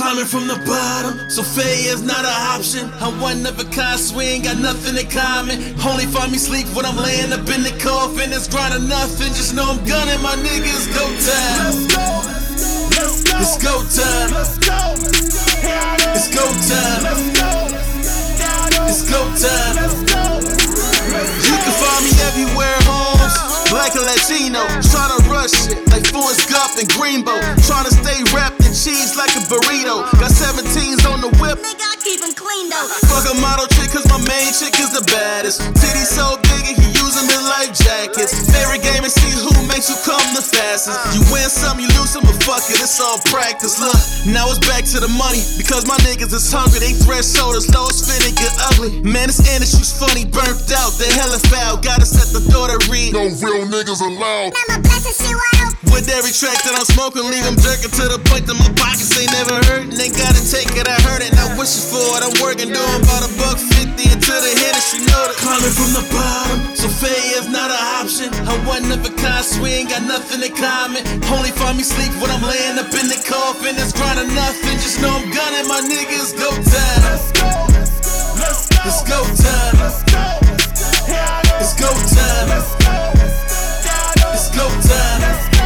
Climbing from the bottom, so failure is not an option. I'm one of a kind, so we ain't got nothing in common. Only find me sleep when I'm laying up in the coffin. It's grind or nothing, just know I'm gunning. My niggas, go time. It's go time. It's go time. It's go time. You can find me everywhere, Holmes. Black and Latino, tryna rush shit like Forrest Gump and Greenbow. Tryna stay wrapped in cheese like a burrito. Got 17s on the whip. Nigga, I keep him clean though. Fuck a model chick, cause my main chick is the baddest. Titties so big and he use them in life jackets. Favorite game is see who makes you come the fastest. You win some, you lose some, but fuck it, it's all practice. Look, now it's back to the money, because my niggas is hungry. They thresholders, low, it's finna get ugly. Man, this industry's funny, burnt out, they hella foul. Gotta set the door to read. No real niggas allowed. I'ma bless the shit wide open. With every track that I'm smoking, leave them jerking to the point that my pockets ain't never hurting. They gotta take it, I heard it, not wishing for it. I'm working, doing about $1.50 until the industry know that. Climbing from the bottom, so failure's not an option. I'm one of a kind, so we ain't got nothing in common. Only find me sleep when I'm laying up in the coffin. It's grind or nothing, just know I'm gunning. My niggas, go time. It's go time. It's go time. It's go time.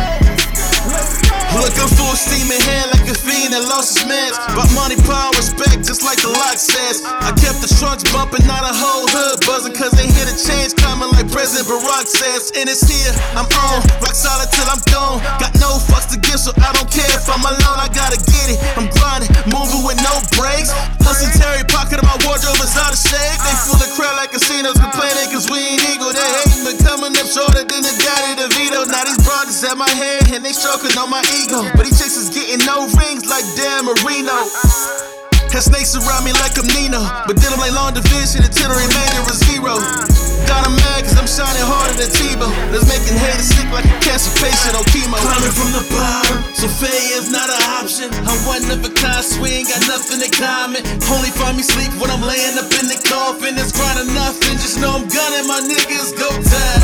Looking full steam ahead like a fiend that lost his meds. But money, power, respect, just like the lock says. I kept the trunks bumping, not a whole hood buzzing, cause they hear the change coming like President Barack says. And it's here, I'm on, rock solid till I'm gone. Got no fucks to give, so I don't care if I'm alone, I gotta get it. I'm grinding, moving with no brakes. Hustling Terry, pocket of my wardrobe is out of shape. They fool the crowd like casinos, complaining cause we ain't eagle. They hating, but coming up shorter than the daddy DeVito. Now these brothers at my head and they stroking on my ego. But these chicks is getting no rings like Dan Marino. Had snakes around me like I'm Nino, but did them like long division until the remainder is zero. Got 'em mad cause I'm shining harder than Tebow. That's making haters sick like a cancer patient on chemo. Climbing from the bottom, so failure's not an option. I'm one of a kind, so we ain't got nothing in common. Only find me sleep when I'm laying up in the coffin. It's grind or nothing, just know I'm gunning. My niggas, go time.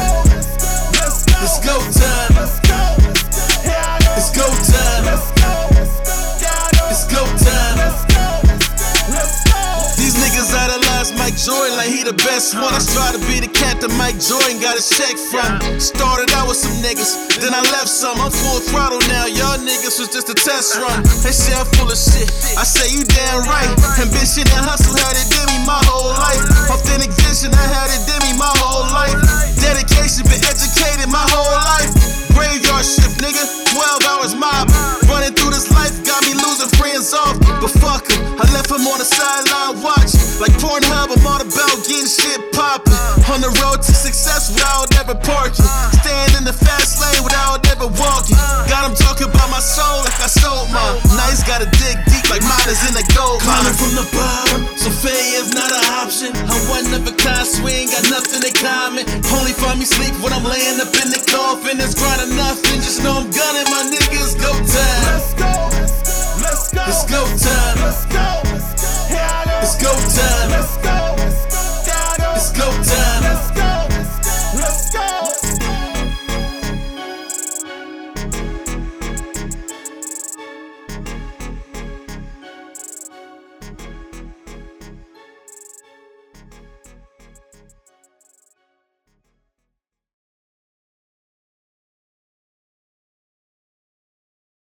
It's go time. It's go time. It's go time. These niggas idolize Mike Jordan like he the best one. I try to be the cat that Mike Jordan got his check from. Started out with some niggas, then I left some. I'm full throttle now, y'all niggas was just a test run. They say I'm full of shit, I say you damn right. Ambition and hustle had it in me my whole life. Authentic vision, I had it in me my whole life. Dedication, been educated my whole life. Graveyard shift, nigga, 12 hours mob. Running through this life, got me losing friends off. But fuck him, I left him on the sideline watching. Like Pornhub, I'm all about getting shit poppin'. On the road to success without ever parking. Staying in the fast lane without ever walking. Got him talking about my soul like I sold mine. Nice, gotta dig deep like miners in the gold mine. Climbing from the bottom, so failure's not an option. I'm one of a kind, so we ain't got nothing in common. Only find me sleep when I'm laying up in the coffin. It's grind or nothing, just know I'm gunning. My